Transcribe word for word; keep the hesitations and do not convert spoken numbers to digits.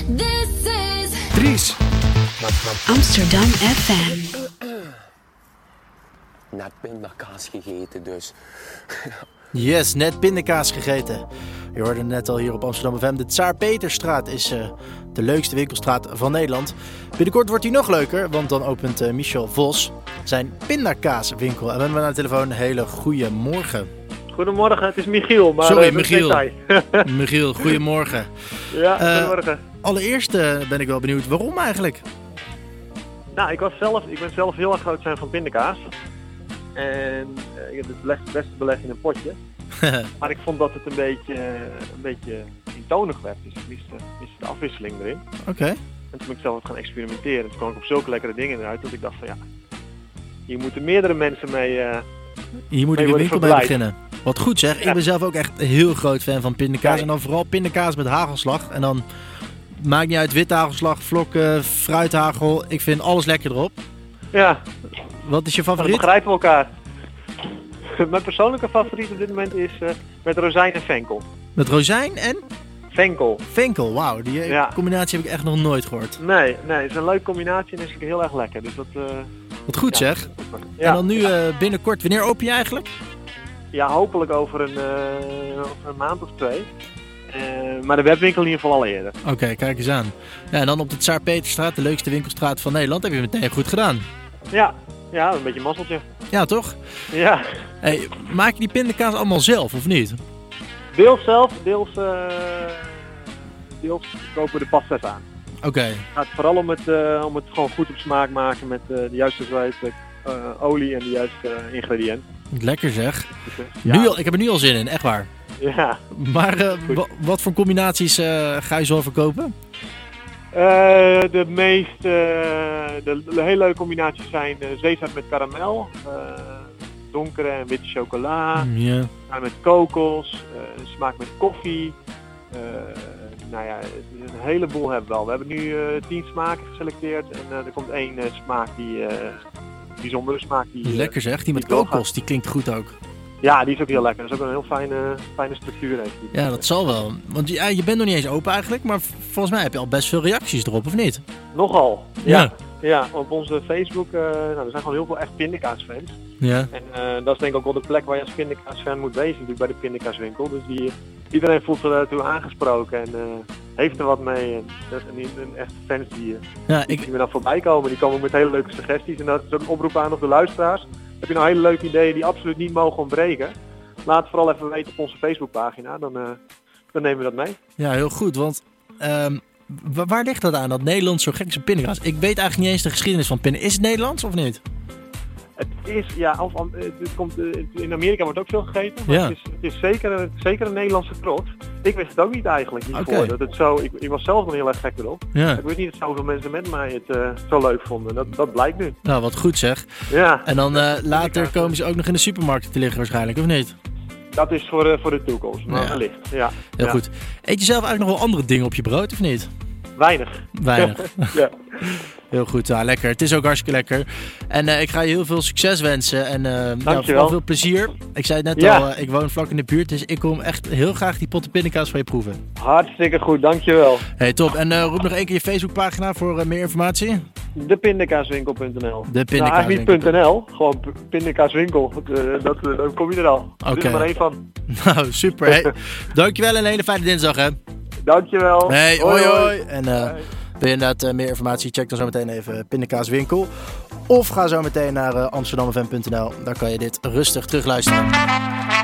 This is Dries. Amsterdam F M. Net pindakaas gegeten dus. Yes, net pindakaas gegeten. Je hoorde net al hier op Amsterdam F M. De Tsaar Peterstraat is uh, de leukste winkelstraat van Nederland. Binnenkort wordt die nog leuker, want dan opent uh, Michel Vos zijn pindakaaswinkel. En we hebben aan de telefoon een hele goede morgen. Goedemorgen, het is Michiel. Maar, Sorry, uh, Michiel. Michiel, goedemorgen. Ja, Uh, goedemorgen. Allereerst uh, ben ik wel benieuwd, waarom eigenlijk? Nou, ik, was zelf, ik ben zelf heel erg groot fan van pindakaas. En uh, ik heb het beleg, het beste beleg in een potje. Maar ik vond dat het een beetje, een beetje eentonig werd. Dus ik miste, miste de afwisseling erin. Oké. Okay. En toen ben ik zelf wat gaan experimenteren. En toen kwam ik op zulke lekkere dingen eruit dat ik dacht van ja, hier moeten meerdere mensen mee uh, Hier moet ik een winkel mee beginnen. Wat goed zeg. Ja. Ik ben zelf ook echt een heel groot fan van pindakaas. Ja. En dan vooral pindakaas met hagelslag. En dan maakt niet uit wit hagelslag, vlokken, fruithagel. Ik vind alles lekker erop. Ja. Wat is je Dan favoriet? begrijpen we elkaar. Mijn persoonlijke favoriet op dit moment is uh, met rozijn en venkel. Met rozijn en Venkel. venkel. Wauw, die Ja. combinatie heb ik echt nog nooit gehoord. Nee, nee, het is een leuke combinatie en is ook heel erg lekker. Dus dat, uh, Wat goed ja, zeg. super. En Ja, dan nu uh, binnenkort, wanneer open je eigenlijk? ja, hopelijk over een, uh, over een maand of twee. Uh, maar de webwinkel in ieder geval al eerder. Oké, okay, kijk eens aan. Ja, en dan op de Tsaar Peterstraat, de leukste winkelstraat van Nederland, heb je meteen goed gedaan. Ja, ja, een beetje mazzeltje. Ja, toch? Ja, Hey, maak je die pindakaas allemaal zelf, of niet? deels zelf, deels, uh, deels kopen we de pasta's aan. Oké. Okay. Het gaat vooral om het, uh, om het gewoon goed op smaak maken met uh, de juiste hoeveelheid uh, olie en de juiste uh, ingrediënten. Lekker zeg. Dus, uh, ja. Nu al, ik heb er nu al zin in, echt waar. Ja. Maar uh, wa- wat voor combinaties uh, ga je zo verkopen? Uh, de meest, uh, de, de hele leuke combinaties zijn uh, zeezout met karamel, uh, donkere en witte chocola, Mm, yeah. uh, met kokos, uh, smaak met koffie. Uh, nou ja, een heleboel hebben we al. We hebben nu uh, tien smaken geselecteerd en uh, er komt één uh, smaak die, uh, bijzondere smaak die... Uh, Lekker zeg, die met die kokos, doorgaat. die klinkt goed ook. Ja, die is ook heel lekker. Dat is ook een heel fijne, fijne structuur heeft die. Ja, dat zal wel. Want ja, je bent nog niet eens open eigenlijk, maar v- volgens mij heb je al best veel reacties erop, of niet? Nogal. Ja. Ja. Ja, op onze Facebook, uh, nou, er zijn gewoon heel veel echt pindakaasfans. Ja. En uh, dat is denk ik ook wel de plek waar je als pindakaasfan moet wezen, natuurlijk bij de pindakaaswinkel. Dus die, iedereen voelt zich daartoe aangesproken en uh, heeft er wat mee. En dat zijn niet een echte fans die, uh, Ja, die ik, me dan voorbij komen. Die komen ook met hele leuke suggesties. En dat is ook een oproep aan op de luisteraars. Heb je nou hele leuke ideeën die absoluut niet mogen ontbreken? Laat het vooral even weten op onze Facebookpagina, dan, uh, dan nemen we dat mee. ja, heel goed, want um, wa- waar ligt dat aan, dat Nederland zo gek is op pindakaas? Ik weet eigenlijk niet eens de geschiedenis van pindakaas. Is het Nederlands of niet? Het is, ja, of, of, het komt, uh, in Amerika wordt ook veel gegeten, maar Ja. het, is, het is zeker, zeker een Nederlandse trots. Ik wist het ook niet eigenlijk, niet Oké. voor, dat het zo, ik, ik was zelf nog heel erg gek erop. Ja. Ik weet niet dat zoveel mensen met mij het uh, zo leuk vonden, dat, dat blijkt nu. Nou, wat goed zeg. Ja, En dan uh, later komen ze ook nog in de supermarkten te liggen waarschijnlijk, of niet? dat is voor, uh, voor de toekomst, maar Ja. wellicht. Ja. Heel Ja. goed. Eet je zelf eigenlijk nog wel andere dingen op je brood, of niet? Weinig. Weinig. Ja. Heel goed, ja, lekker. Het is ook hartstikke lekker. En uh, ik ga je heel veel succes wensen. En uh, ja, Dankjewel. vooral veel plezier. Ik zei het net Ja. al, uh, ik woon vlak in de buurt. Dus ik kom echt heel graag die potten pindakaas van je proeven. Hartstikke goed, dankjewel. Hey, top. En uh, roep nog één keer je Facebookpagina voor uh, meer informatie. de pindakaaswinkel punt n l. De Nou, eigenlijk pindakaaswinkel. niet .nl, gewoon p- pindakaaswinkel. Uh, dat, uh, dan kom je er al. Er Oké. is er maar één van. Nou, super. Hey, dankjewel en een hele fijne dinsdag, hè. Dankjewel. Hey, hoi hoi. En uh, Hoi. wil je inderdaad uh, meer informatie, check dan zo meteen even Pindakaaswinkel. Of ga zo meteen naar uh, amsterdam f m punt n l. Daar kan je dit rustig terugluisteren.